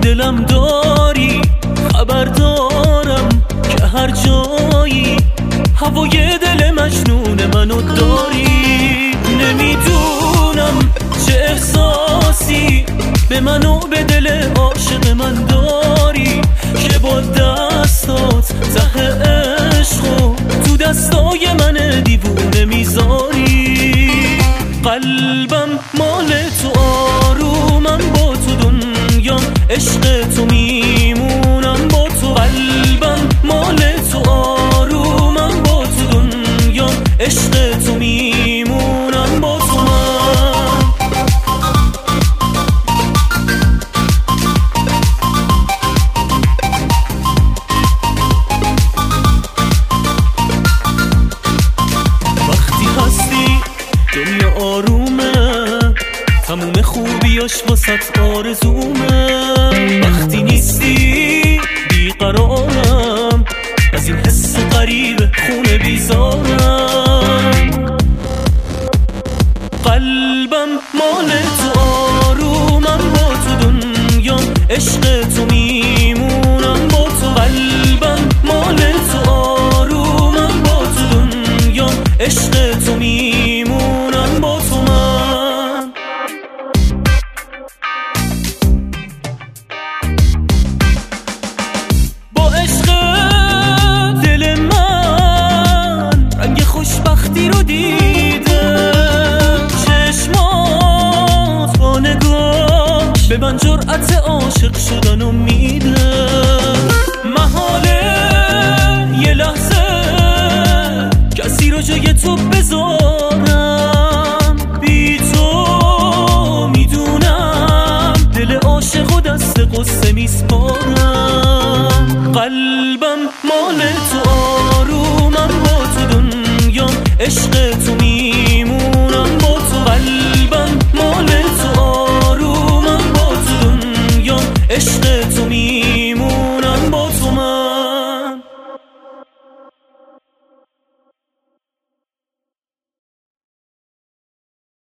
دلم داری، خبر دارم که هر جایی هوای دل مجنون منو داری. نمیدونم چه احساسی به منو به دل عاشق من داری که با دستات ته عشقو تو دستای من دیوونه میذاری. قلبم مال تو، آرومم با تو، دنیام عشق تو، میمونم با تو. قلبم مال تو، آرومم با تو، دنیام عشق تو، میمونم با تو. وقتی هستی دنیا آرومه، تموم خوبیاش واسط آرزومه. وقتی نیستی بیقرارم، از این حس غریب خونه بیزارم. قلبم مال تو، آرومم با تو، دنیام عشق تو، میمونم با تو. قلبم مال تو، آرومم با تو، دنیام عشق تو، میمونم با تو. من با عشق دل من رنگ خوشبختی رو دیده، چشمات با نگاه به من جرأت عاشق شدن و میده. محاله یه لحظه کسی رو جای تو بذارم، بی تو میدونم دل عاشق و دست قصه میسپارم.